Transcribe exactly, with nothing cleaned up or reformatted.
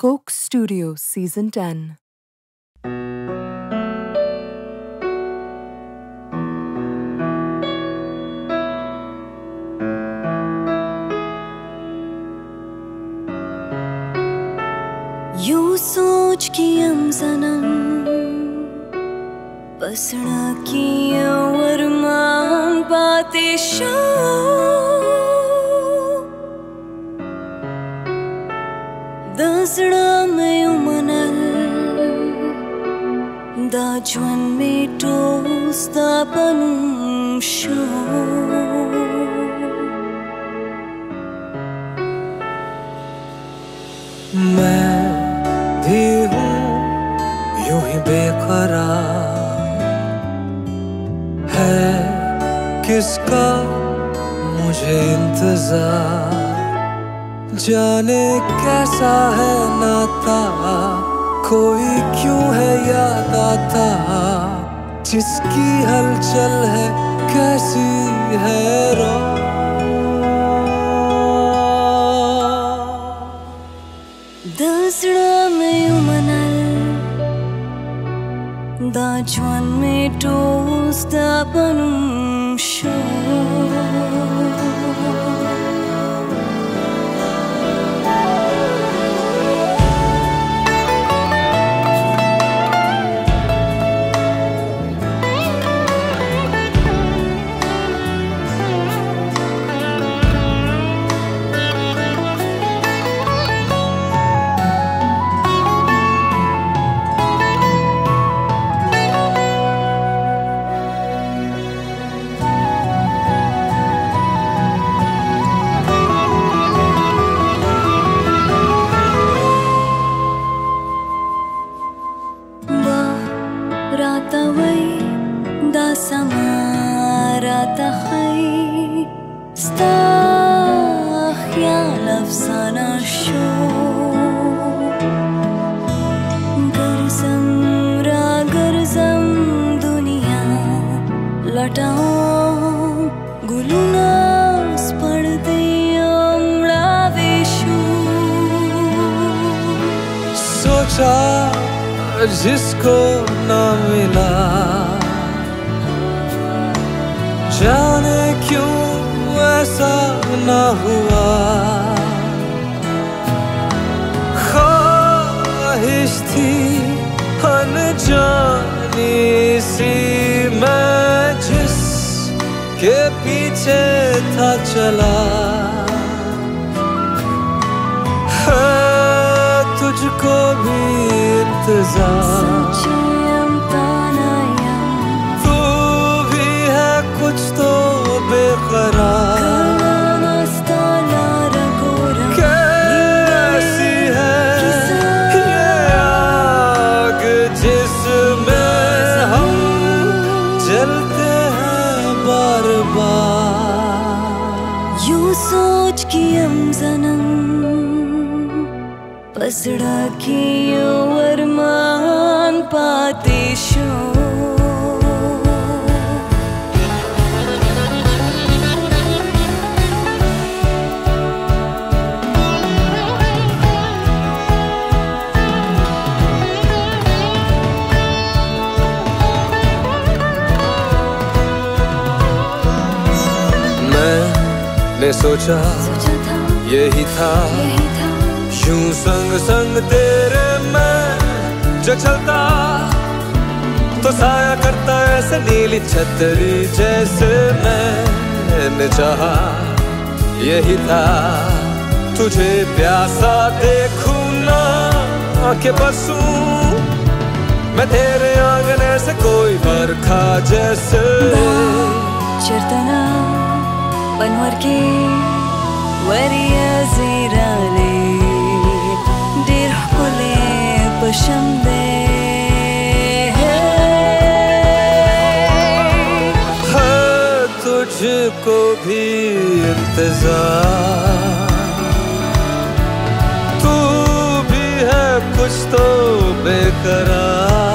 Coke Studio Season ten. यूं सोच कि हम सनम बसना की वरमान पाते शो दसड़ा में उमनल दाजवन में टोस्ता पनुम शो मैं भी हूँ यूं ही बेकरार, है किसका मुझे इंतजार, जाने कैसा है नाता, कोई क्यों है याद आता, जिसकी हलचल है कैसी है रो दसड़ा में उमनल दाजवन में टोस्ता पनुम शो rataway da samaratay stahya lafzana sho garzam ra garzam duniya latao gulunas padde amra vishu सोचा जिसको ना मिला, जाने क्यों ऐसा ना हुआ, ख्वाहिश थी अनजानी सी मैं जिस के पीछे था चला, है तुझको भी इंतजार, तू भी है कुछ तो बेकरार, कैसी है ये आग जिसमें हम जलते हैं बार बार। यूं सोच कि हम सनम बसड़ा की वरमान पाते शो मैंने सोचा यही था यूं संग संग तेरे मैं जो चलता तो साया करता ऐसे नीली छतरी जैसे मैंने चाहा यही था तुझे प्यासा देखूं ना के बसूं मैं तेरे आंगन से कोई बरखा जैसे चरतना बनवर के वरिया जीराले पशंदे है तुझको भी इंतजार, तू भी है कुछ तो बेकरार।